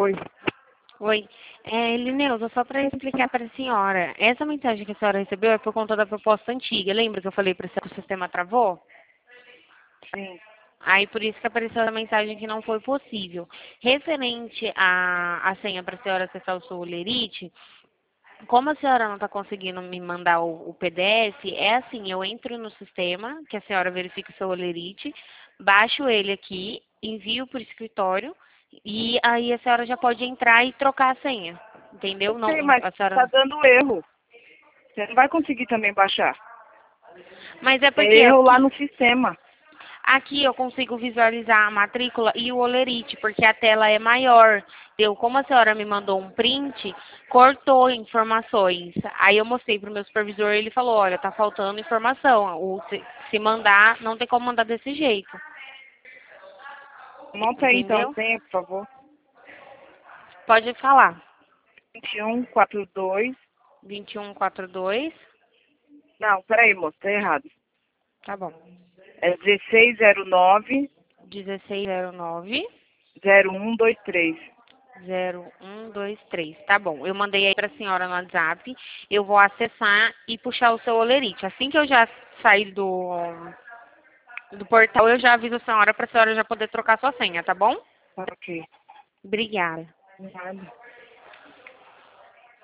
Oi. Oi. Lineuza, só para explicar para a senhora, essa mensagem que a senhora recebeu é por conta da proposta antiga. Lembra que eu falei para você que o sistema travou? Sim. Aí por isso que apareceu a mensagem que não foi possível. Referente à senha para a senhora acessar o seu Olerite, como a senhora não está conseguindo me mandar o PDF, é assim, eu entro no sistema, que a senhora verifica o seu Olerite, baixo ele aqui, envio para o escritório e aí a senhora já pode entrar e trocar a senha. Entendeu? Não, Sei, mas a senhora. tá dando erro. Você não vai conseguir também baixar. Mas é É porque erro lá no sistema. aqui eu consigo visualizar a matrícula e o Olerite, porque a tela é maior. Deu, como a senhora me mandou um print, cortou informações. Aí eu mostrei para o meu supervisor e ele falou, olha, tá faltando informação. Se mandar, não tem como mandar desse jeito. Monta aí então, Entendeu? senha, por favor. Pode falar. 2142. 2142. Não, peraí, moço, tá errado. Tá bom. É 1609 1609 0123. 0123. Tá bom. Eu mandei aí pra senhora no WhatsApp. Eu vou acessar e puxar o seu Olerite. Assim que eu já sair do portal, eu já aviso a senhora pra senhora já poder trocar sua senha, tá bom? Ok. Obrigada. Nada.